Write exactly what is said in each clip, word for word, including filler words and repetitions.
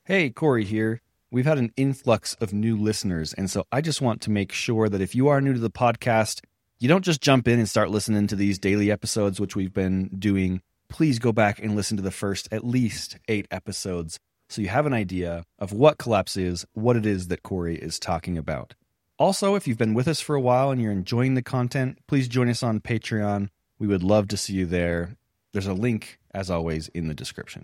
Hey, Corey here. We've had an influx of new listeners, and so I just want to make sure that if you are new to the podcast, you don't just jump in and start listening to these daily episodes, which we've been doing. Please go back and listen to the first at least eight episodes so you have an idea of what Collapse is, what it is that Corey is talking about. Also, if you've been with us for a while and you're enjoying the content, please join us on Patreon. We would love to see you there. There's a link, as always, in the description.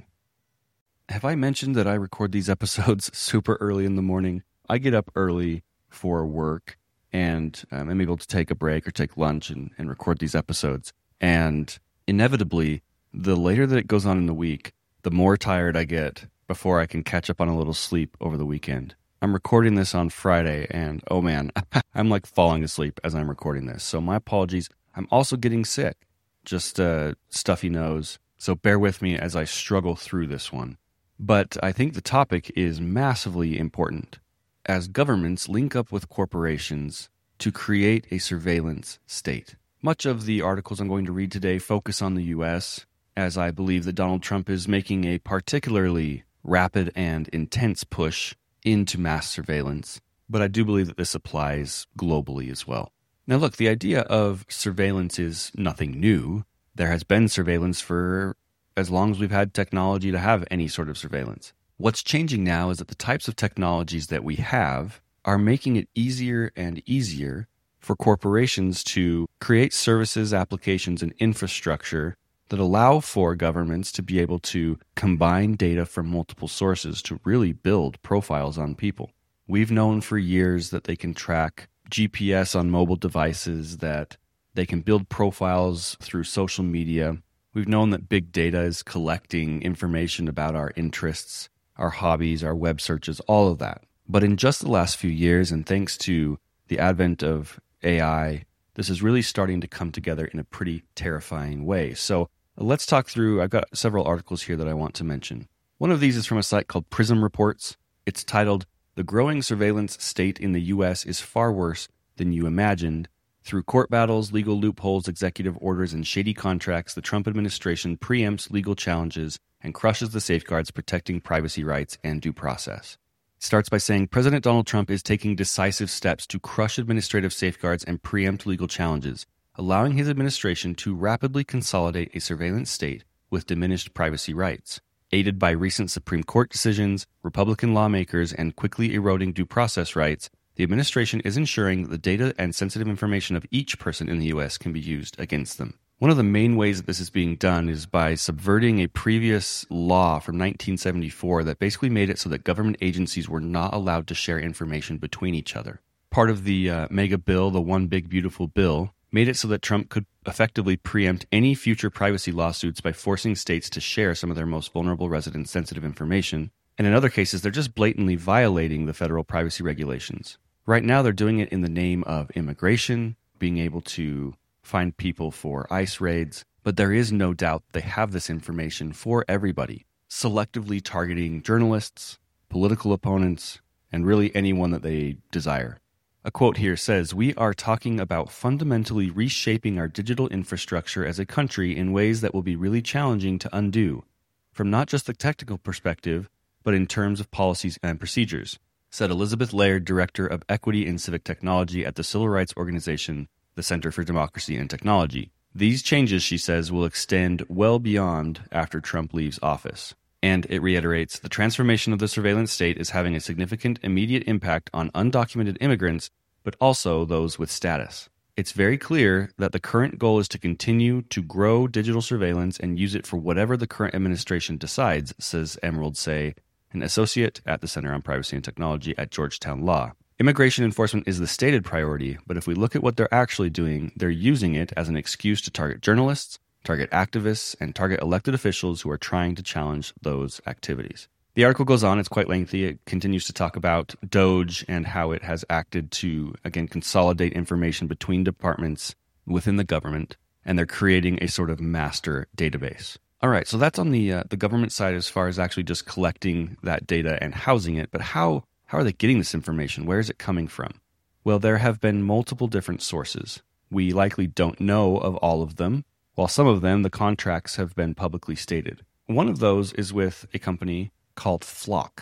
Have I mentioned that I record these episodes super early in the morning? I get up early for work, and um, I'm able to take a break or take lunch and, and record these episodes. And inevitably, the later that it goes on in the week, the more tired I get before I can catch up on a little sleep over the weekend. I'm recording this on Friday, and oh man, I'm like falling asleep as I'm recording this. So my apologies. I'm also getting sick, just a stuffy nose. So bear with me as I struggle through this one. But I think the topic is massively important, as governments link up with corporations to create a surveillance state. Much of the articles I'm going to read today focus on the U S, as I believe that Donald Trump is making a particularly rapid and intense push into mass surveillance, but I do believe that this applies globally as well. Now look, the idea of surveillance is nothing new. There has been surveillance for as long as we've had technology to have any sort of surveillance. What's changing now is that the types of technologies that we have are making it easier and easier for corporations to create services, applications, and infrastructure that allow for governments to be able to combine data from multiple sources to really build profiles on people. We've known for years that they can track G P S on mobile devices, that they can build profiles through social media. We've known that big data is collecting information about our interests, our hobbies, our web searches, all of that. But in just the last few years, and thanks to the advent of A I, this is really starting to come together in a pretty terrifying way. So let's talk through, I've got several articles here that I want to mention. One of these is from a site called Prism Reports. It's titled, "The Growing Surveillance State in the U S is Far Worse Than You Imagined. Through court battles, legal loopholes, executive orders, and shady contracts, the Trump administration preempts legal challenges and crushes the safeguards protecting privacy rights and due process." It starts by saying, President Donald Trump is taking decisive steps to crush administrative safeguards and preempt legal challenges, allowing his administration to rapidly consolidate a surveillance state with diminished privacy rights. Aided by recent Supreme Court decisions, Republican lawmakers, and quickly eroding due process rights, the administration is ensuring that the data and sensitive information of each person in the U S can be used against them. One of the main ways that this is being done is by subverting a previous law from nineteen seventy-four that basically made it so that government agencies were not allowed to share information between each other. Part of the uh, mega bill, the One Big Beautiful Bill, made it so that Trump could effectively preempt any future privacy lawsuits by forcing states to share some of their most vulnerable residents' sensitive information. And in other cases, they're just blatantly violating the federal privacy regulations. Right now, they're doing it in the name of immigration, being able to find people for ICE raids, but there is no doubt they have this information for everybody, selectively targeting journalists, political opponents, and really anyone that they desire. A quote here says, "We are talking about fundamentally reshaping our digital infrastructure as a country in ways that will be really challenging to undo, from not just the technical perspective, but in terms of policies and procedures," said Elizabeth Laird, Director of Equity and Civic Technology at the civil rights organization, the Center for Democracy and Technology. These changes, she says, will extend well beyond after Trump leaves office. And it reiterates, the transformation of the surveillance state is having a significant immediate impact on undocumented immigrants, but also those with status. It's very clear that the current goal is to continue to grow digital surveillance and use it for whatever the current administration decides, says Emerald Say, an associate at the Center on Privacy and Technology at Georgetown Law. Immigration enforcement is the stated priority, but if we look at what they're actually doing, they're using it as an excuse to target journalists, target activists, and target elected officials who are trying to challenge those activities. The article goes on, it's quite lengthy. It continues to talk about DOGE and how it has acted to, again, consolidate information between departments within the government, and they're creating a sort of master database. All right, so that's on the uh, the government side as far as actually just collecting that data and housing it. But how how are they getting this information? Where is it coming from? Well, there have been multiple different sources. We likely don't know of all of them, while some of them, the contracts have been publicly stated. One of those is with a company called Flock.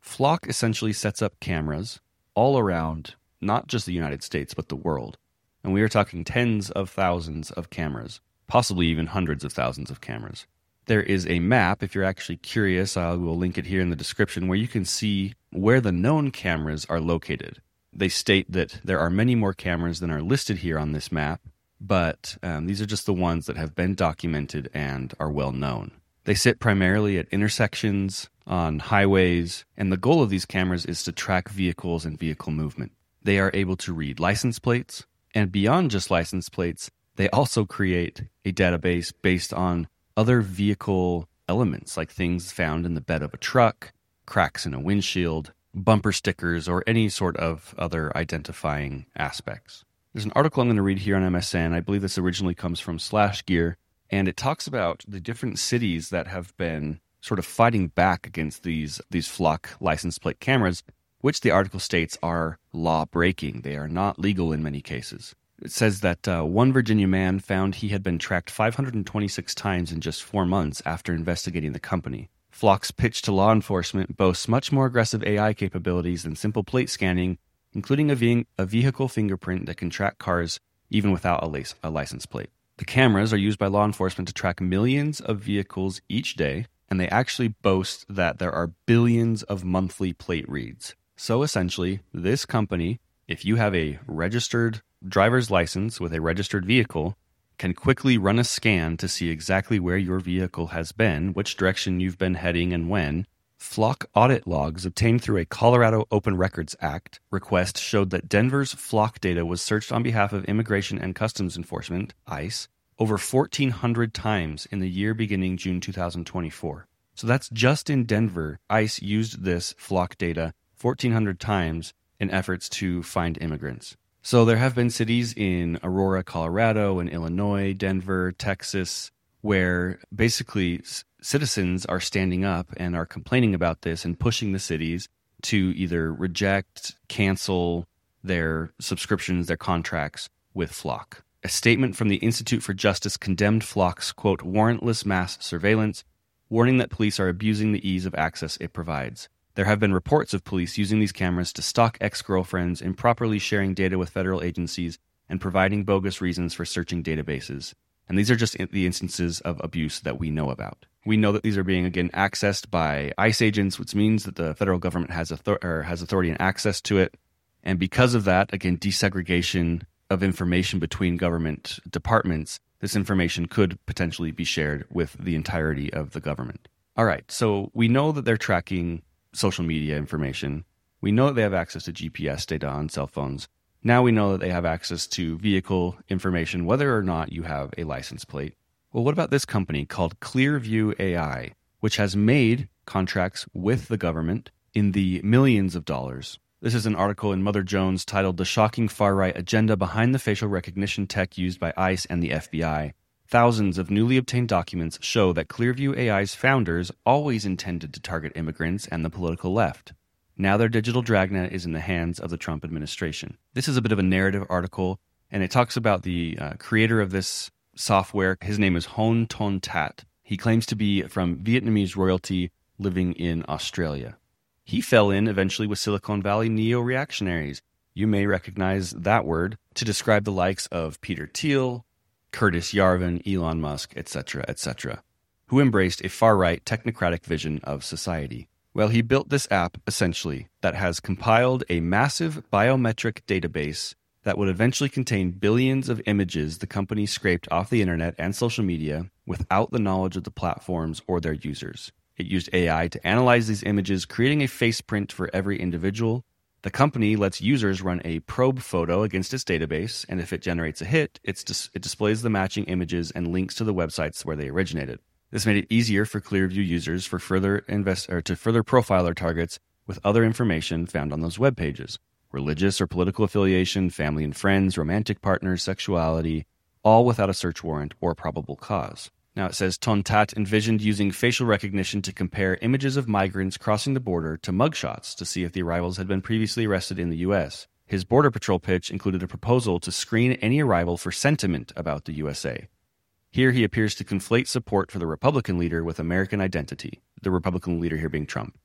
Flock essentially sets up cameras all around, not just the United States, but the world. And we are talking tens of thousands of cameras, possibly even hundreds of thousands of cameras. There is a map, if you're actually curious, I will link it here in the description, where you can see where the known cameras are located. They state that there are many more cameras than are listed here on this map, but um, these are just the ones that have been documented and are well known. They sit primarily at intersections, on highways, and the goal of these cameras is to track vehicles and vehicle movement. They are able to read license plates, and beyond just license plates, they also create a database based on other vehicle elements, like things found in the bed of a truck, cracks in a windshield, bumper stickers, or any sort of other identifying aspects. There's an article I'm going to read here on M S N. I believe this originally comes from SlashGear, and it talks about the different cities that have been sort of fighting back against these, these Flock license plate cameras, which the article states are law-breaking. They are not legal in many cases. It says that uh, one Virginia man found he had been tracked five hundred twenty-six times in just four months after investigating the company. Flock's pitch to law enforcement boasts much more aggressive A I capabilities than simple plate scanning, including a, ve- a vehicle fingerprint that can track cars even without a, lace- a license plate. The cameras are used by law enforcement to track millions of vehicles each day, and they actually boast that there are billions of monthly plate reads. So essentially, this company, if you have a registered driver's license with a registered vehicle, can quickly run a scan to see exactly where your vehicle has been, which direction you've been heading, and when. Flock audit logs obtained through a Colorado Open Records Act request showed that Denver's Flock data was searched on behalf of Immigration and Customs Enforcement, ICE, over fourteen hundred times in the year beginning June two thousand twenty-four. So that's just in Denver. ICE used this Flock data fourteen hundred times in efforts to find immigrants. So there have been cities in Aurora, Colorado, and Illinois, Denver, Texas, where basically citizens are standing up and are complaining about this and pushing the cities to either reject, cancel their subscriptions, their contracts with Flock. A statement from the Institute for Justice condemned Flock's, quote, warrantless mass surveillance, warning that police are abusing the ease of access it provides. There have been reports of police using these cameras to stalk ex-girlfriends, improperly sharing data with federal agencies, and providing bogus reasons for searching databases. And these are just the instances of abuse that we know about. We know that these are being, again, accessed by ICE agents, which means that the federal government has, author- or has authority and access to it. And because of that, again, desegregation of information between government departments, this information could potentially be shared with the entirety of the government. All right, so we know that they're tracking social media information. We know that they have access to G P S data on cell phones. Now we know that they have access to vehicle information, whether or not you have a license plate. Well, what about this company called Clearview A I, which has made contracts with the government in the millions of dollars? This is an article in Mother Jones titled "The Shocking Far-Right Agenda Behind the Facial Recognition Tech Used by ICE and the F B I." Thousands of newly obtained documents show that Clearview A I's founders always intended to target immigrants and the political left. Now their digital dragnet is in the hands of the Trump administration. This is a bit of a narrative article, and it talks about the uh, creator of this software. His name is Hoan Ton Tat. He claims to be from Vietnamese royalty living in Australia. He fell in eventually with Silicon Valley neo-reactionaries. You may recognize that word to describe the likes of Peter Thiel, Curtis Yarvin, Elon Musk, et cetera, et cetera, who embraced a far-right technocratic vision of society. Well, he built this app, essentially, that has compiled a massive biometric database that would eventually contain billions of images the company scraped off the internet and social media without the knowledge of the platforms or their users. It used A I to analyze these images, creating a face print for every individual. The company lets users run a probe photo against its database, and if it generates a hit, it's dis- it displays the matching images and links to the websites where they originated. This made it easier for Clearview users for further invest or to further profile their targets with other information found on those web pages: religious or political affiliation, family and friends, romantic partners, sexuality, all without a search warrant or probable cause. Now it says Ton Tat envisioned using facial recognition to compare images of migrants crossing the border to mugshots to see if the arrivals had been previously arrested in the U S. His Border Patrol pitch included a proposal to screen any arrival for sentiment about the U S A. Here he appears to conflate support for the Republican leader with American identity, the Republican leader here being Trump.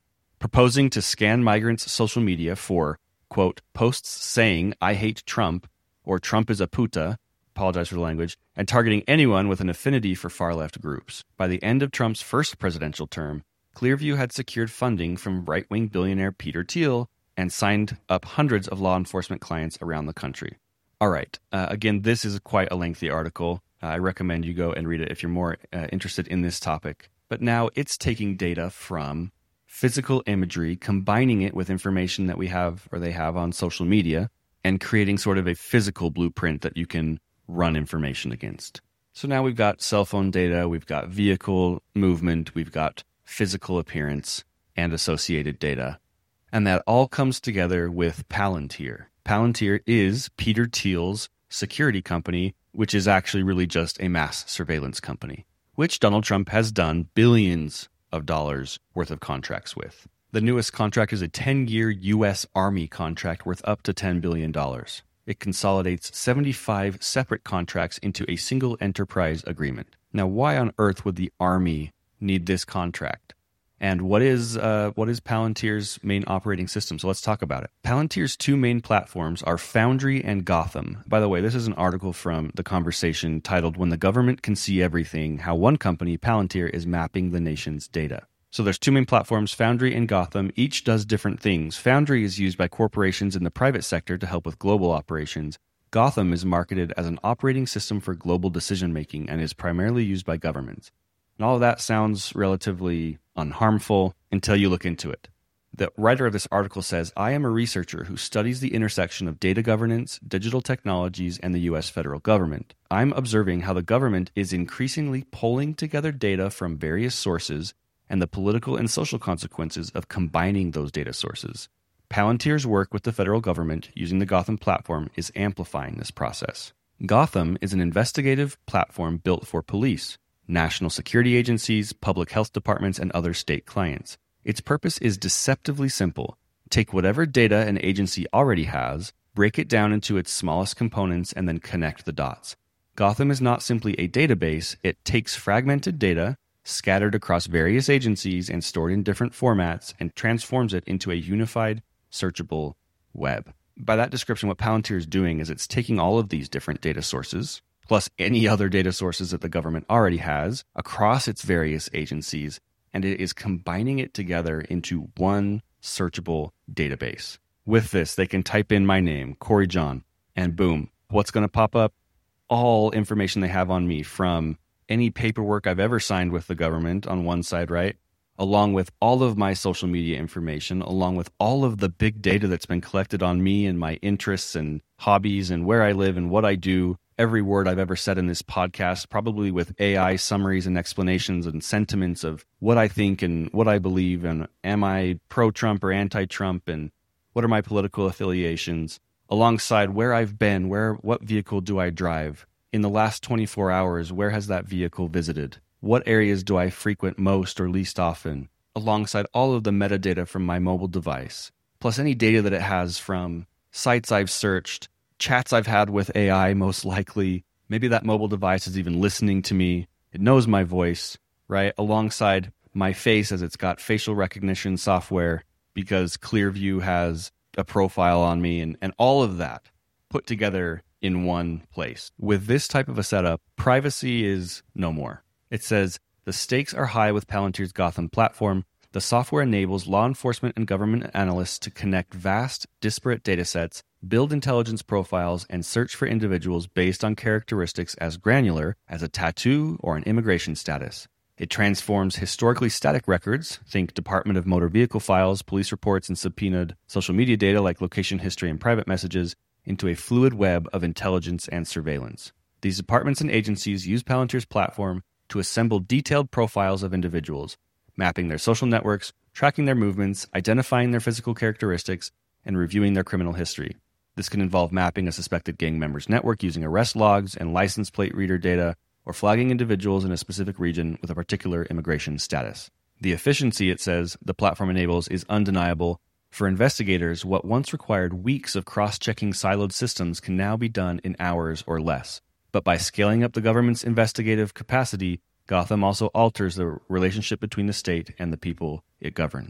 proposing to scan migrants' social media for, quote, posts saying, I hate Trump, or Trump is a puta, apologize for the language, and targeting anyone with an affinity for far-left groups. By the end of Trump's first presidential term, Clearview had secured funding from right-wing billionaire Peter Thiel and signed up hundreds of law enforcement clients around the country. All right. Uh, again, this is quite a lengthy article. Uh, I recommend you go and read it if you're more uh, interested in this topic. But now it's taking data from physical imagery, combining it with information that we have or they have on social media, and creating sort of a physical blueprint that you can run information against. So now we've got cell phone data, we've got vehicle movement, we've got physical appearance and associated data. And that all comes together with Palantir. Palantir is Peter Thiel's security company, which is actually really just a mass surveillance company, which Donald Trump has done billions of dollars worth of contracts with. The newest contract is a ten-year U S Army contract worth up to ten billion dollars. It consolidates seventy-five separate contracts into a single enterprise agreement. Now, why on earth would the Army need this contract? And what is uh, what is Palantir's main operating system? So let's talk about it. Palantir's two main platforms are Foundry and Gotham. By the way, this is an article from The Conversation titled When the Government Can See Everything, How One Company, Palantir, is Mapping the Nation's Data. So there's two main platforms, Foundry and Gotham. Each does different things. Foundry is used by corporations in the private sector to help with global operations. Gotham is marketed as an operating system for global decision-making and is primarily used by governments. And all of that sounds relatively unharmful until you look into it. The writer of this article says, I am a researcher who studies the intersection of data governance, digital technologies, and the U S federal government. I'm observing how the government is increasingly pulling together data from various sources and the political and social consequences of combining those data sources. Palantir's work with the federal government using the Gotham platform is amplifying this process. Gotham is an investigative platform built for police, national security agencies, public health departments, and other state clients. Its purpose is deceptively simple. Take whatever data an agency already has, break it down into its smallest components, and then connect the dots. Gotham is not simply a database. It takes fragmented data, scattered across various agencies and stored in different formats, and transforms it into a unified, searchable web. By that description, what Palantir is doing is it's taking all of these different data sources, plus any other data sources that the government already has across its various agencies, and it is combining it together into one searchable database. With this, they can type in my name, Corey John, and boom, what's going to pop up? All information they have on me, from any paperwork I've ever signed with the government on one side, right? Along with all of my social media information, along with all of the big data that's been collected on me and my interests and hobbies and where I live and what I do. Every word I've ever said in this podcast, probably with A I summaries and explanations and sentiments of what I think and what I believe, and am I pro-Trump or anti-Trump, and what are my political affiliations, alongside where I've been, where what vehicle do I drive, in the last twenty-four hours, where has that vehicle visited, what areas do I frequent most or least often, alongside all of the metadata from my mobile device, plus any data that it has from sites I've searched, chats I've had with A I, most likely. Maybe that mobile device is even listening to me. It knows my voice, right? Alongside my face, as it's got facial recognition software, because Clearview has a profile on me, and, and all of that put together in one place. With this type of a setup, privacy is no more. It says, the stakes are high with Palantir's Gotham platform. The software enables law enforcement and government analysts to connect vast, disparate datasets, build intelligence profiles, and search for individuals based on characteristics as granular as a tattoo or an immigration status. It transforms historically static records, think Department of Motor Vehicle files, police reports, and subpoenaed social media data like location history and private messages, into a fluid web of intelligence and surveillance. These departments and agencies use Palantir's platform to assemble detailed profiles of individuals, mapping their social networks, tracking their movements, identifying their physical characteristics, and reviewing their criminal history. This can involve mapping a suspected gang member's network using arrest logs and license plate reader data, or flagging individuals in a specific region with a particular immigration status. The efficiency, it says, the platform enables is undeniable. For investigators, what once required weeks of cross-checking siloed systems can now be done in hours or less. But by scaling up the government's investigative capacity, Gotham also alters the relationship between the state and the people it governs.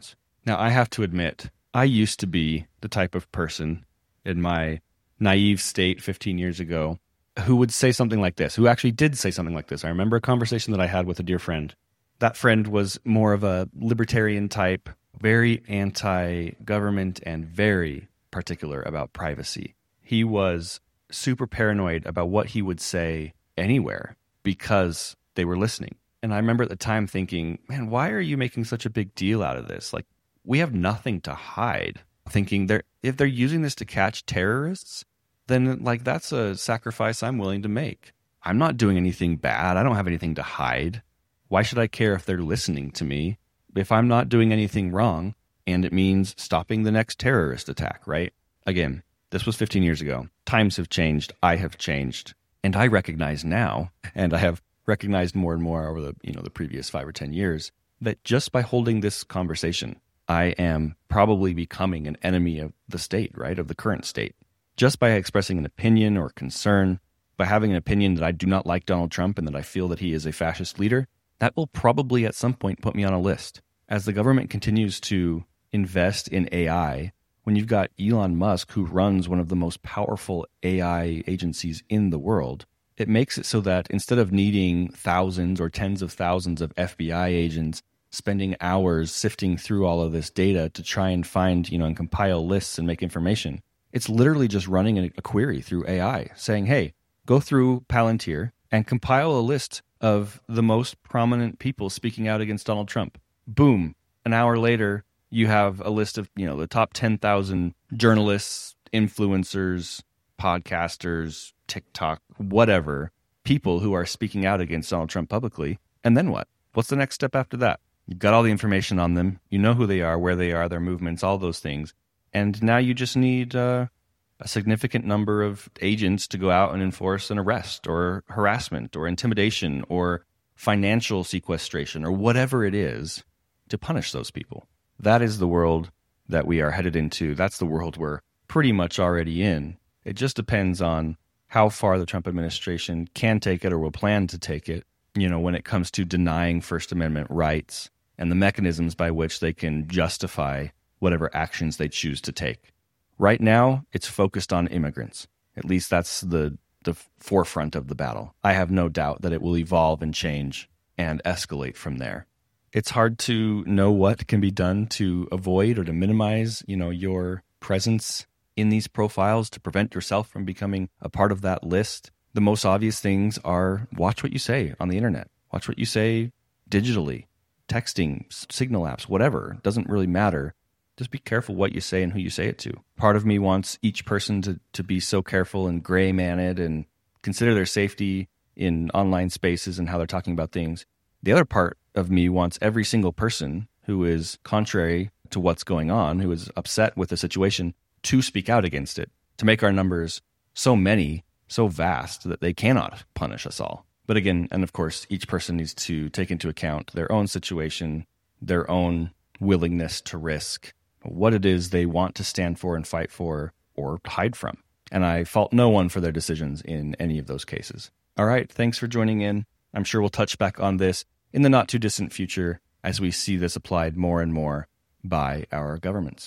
Now, I have to admit, I used to be the type of person in my naive state fifteen years ago who would say something like this, who actually did say something like this. I remember a conversation that I had with a dear friend. That friend was more of a libertarian type, very anti-government and very particular about privacy. He was super paranoid about what he would say anywhere because they were listening. And I remember at the time thinking, man, why are you making such a big deal out of this? Like, we have nothing to hide. Thinking they're if they're using this to catch terrorists, then like that's a sacrifice I'm willing to make. I'm not doing anything bad. I don't have anything to hide. Why should I care if they're listening to me if I'm not doing anything wrong and it means stopping the next terrorist attack, right? Again, this was fifteen years ago. Times have changed. I have changed. And I recognize now, and I have recognized more and more over the, you know, the previous five or ten years, that just by holding this conversation, I am probably becoming an enemy of the state, right? Of the current state. Just by expressing an opinion or concern, by having an opinion that I do not like Donald Trump and that I feel that he is a fascist leader, that will probably at some point put me on a list. As the government continues to invest in A I, when you've got Elon Musk, who runs one of the most powerful A I agencies in the world, it makes it so that instead of needing thousands or tens of thousands of F B I agents spending hours sifting through all of this data to try and find, you know, and compile lists and make information, it's literally just running a, a query through A I saying, hey, go through Palantir and compile a list of the most prominent people speaking out against Donald Trump. Boom. An hour later, you have a list of, you know, the top ten thousand journalists, influencers, podcasters, TikTok, whatever, people who are speaking out against Donald Trump publicly. And then what? What's the next step after that? You've got all the information on them. You know who they are, where they are, their movements, all those things. And now you just need uh, a significant number of agents to go out and enforce an arrest or harassment or intimidation or financial sequestration or whatever it is to punish those people. That is the world that we are headed into. That's the world we're pretty much already in. It just depends on how far the Trump administration can take it or will plan to take it, you know, when it comes to denying First Amendment rights and the mechanisms by which they can justify whatever actions they choose to take. Right now, it's focused on immigrants. At least that's the, the forefront of the battle. I have no doubt that it will evolve and change and escalate from there. It's hard to know what can be done to avoid or to minimize, you know, your presence in these profiles to prevent yourself from becoming a part of that list. The most obvious things are watch what you say on the internet. Watch what you say digitally, texting, signal apps, whatever. It doesn't really matter. Just be careful what you say and who you say it to. Part of me wants each person to, to be so careful and gray man-ed and consider their safety in online spaces and how they're talking about things. The other part of me wants every single person who is contrary to what's going on, who is upset with the situation, to speak out against it, to make our numbers so many, so vast that they cannot punish us all. But again, and of course, each person needs to take into account their own situation, their own willingness to risk, what it is they want to stand for and fight for or hide from. And I fault no one for their decisions in any of those cases. All right, thanks for joining in. I'm sure we'll touch back on this in the not too distant future as we see this applied more and more by our governments.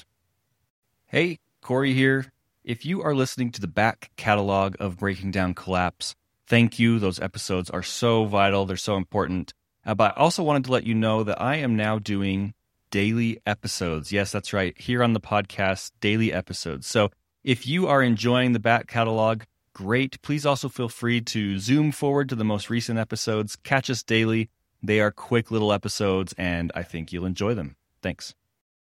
Hey, Corey here. If you are listening to the back catalog of Breaking Down Collapse, thank you. Those episodes are so vital. They're so important. Uh, but I also wanted to let you know that I am now doing daily episodes. Yes, that's right. Here on the podcast, daily episodes. So if you are enjoying the back catalog, great. Please also feel free to zoom forward to the most recent episodes. Catch us daily. They are quick little episodes, and I think you'll enjoy them. Thanks.